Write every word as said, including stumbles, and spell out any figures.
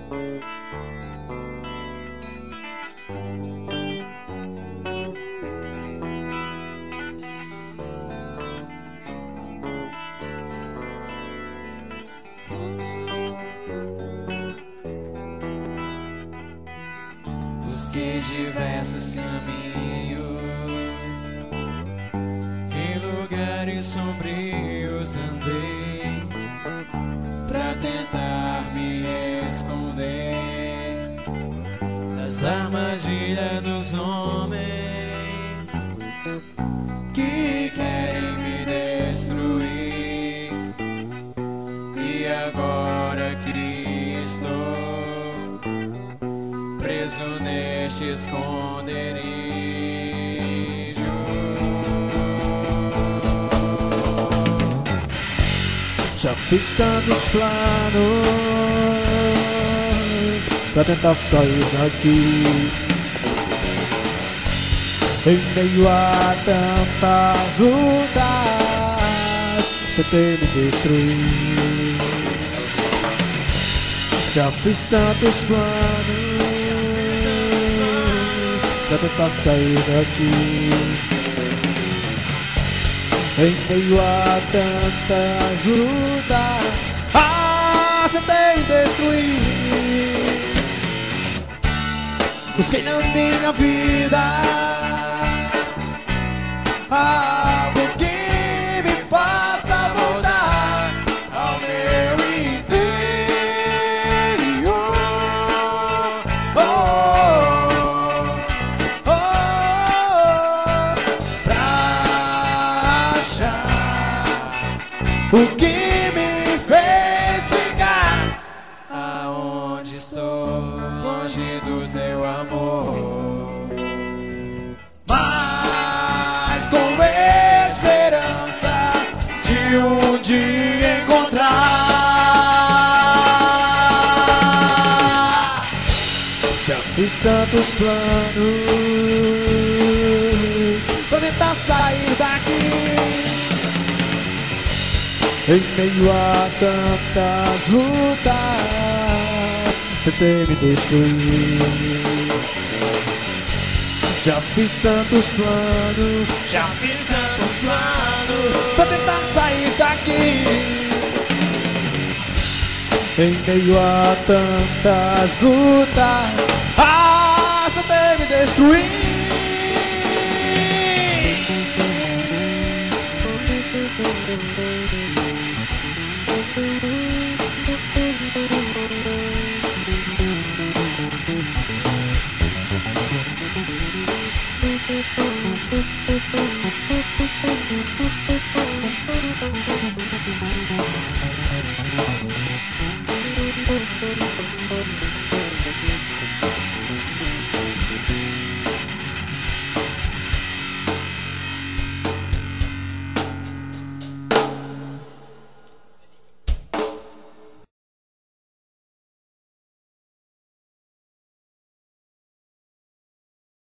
Busquei diversos caminhos em lugares sombrios, andei pra tentar me esconder das armadilhas dos homens que querem me destruir. E agora que estou preso neste esconderijo, já fiz tantos planos pra tentar sair daqui. Em meio a tantas lutas, tentei me destruir. Já fiz tantos planos pra tentar sair daqui. Em meio a tantas lutas, ah, tentei me destruir. Busquei na minha vida algo que me faça voltar ao meu interior. Oh, oh, oh, pra achar o que me fez ficar aonde estou, longe do seu amor. Mas com esperança de um dia encontrar. Já fiz tantos planos pra tentar sair daqui. Em meio a tantas lutas, tentei me destruir. Já fiz tantos planos, já fiz tantos planos pra tentar sair daqui. Em meio a tantas lutas, ah, tentei me destruir. Thank you.